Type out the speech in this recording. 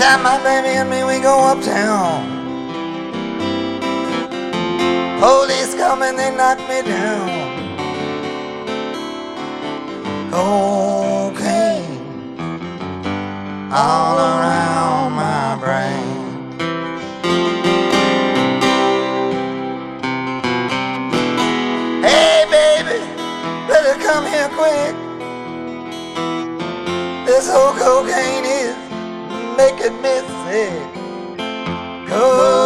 time my baby and me, we go uptown. Police come and they knock me down. Cocaine all around my brain. Hey baby, better come here quick. This whole cocaine is making me sick.